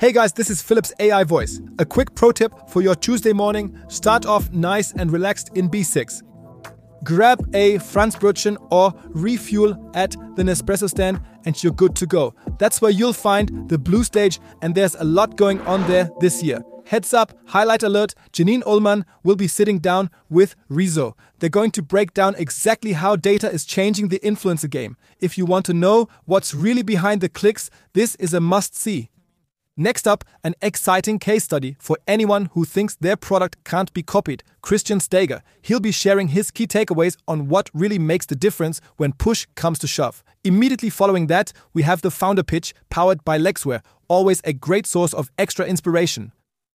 Hey guys, this is Philip's AI voice. A quick pro tip for your Tuesday morning. Start off nice and relaxed in B6. Grab a Franzbrötchen or refuel at the Nespresso stand and you're good to go. That's where you'll find the blue stage and there's a lot going on there this year. Heads up, highlight alert, Janine Ullmann will be sitting down with Rezo. They're going to break down exactly how data is changing the influencer game. If you want to know what's really behind the clicks, this is a must-see. Next up, an exciting case study for anyone who thinks their product can't be copied. Christian Steger. He'll be sharing his key takeaways on what really makes the difference when push comes to shove. Immediately following that, we have the founder pitch powered by Lexware, always a great source of extra inspiration.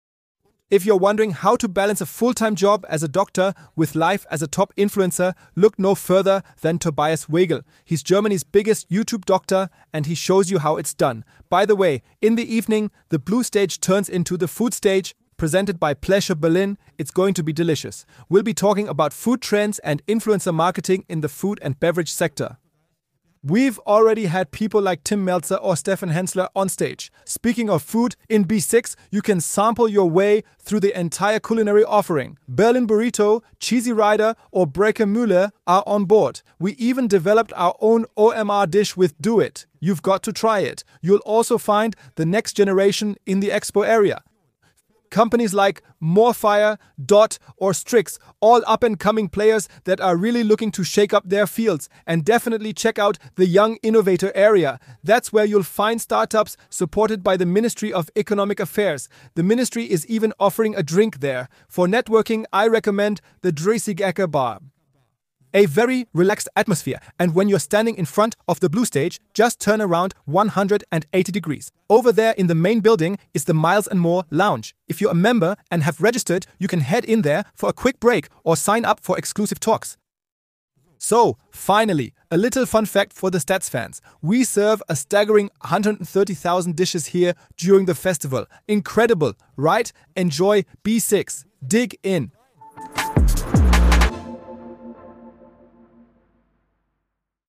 If you're wondering how to balance a full-time job as a doctor with life as a top influencer, look no further than Tobias Wegel. He's Germany's biggest YouTube doctor and he shows you how it's done. By the way, in the evening, the blue stage turns into the food stage, presented by Pleasure Berlin. It's going to be delicious. We'll be talking about food trends and influencer marketing in the food and beverage sector. We've already had people like Tim Meltzer or Stefan Hensler on stage. Speaking of food, in B6, you can sample your way through the entire culinary offering. Berlin Burrito, Cheesy Rider, or Breaker Müller are on board. We even developed our own OMR dish with Do It. You've got to try it. You'll also find the next generation in the expo area. Companies like Morefire, Dot, or Strix, all up-and-coming players that are really looking to shake up their fields. And definitely check out the Young Innovator area. That's where you'll find startups supported by the Ministry of Economic Affairs. The ministry is even offering a drink there. For networking, I recommend the Dreißigecker Bar. A very relaxed atmosphere, and when you're standing in front of the blue stage, just turn around 180 degrees. Over there in the main building is the Miles & More Lounge. If you're a member and have registered, you can head in there for a quick break or sign up for exclusive talks. So, finally, a little fun fact for the stats fans. We serve a staggering 130,000 dishes here during the festival. Incredible, right? Enjoy B6. Dig in.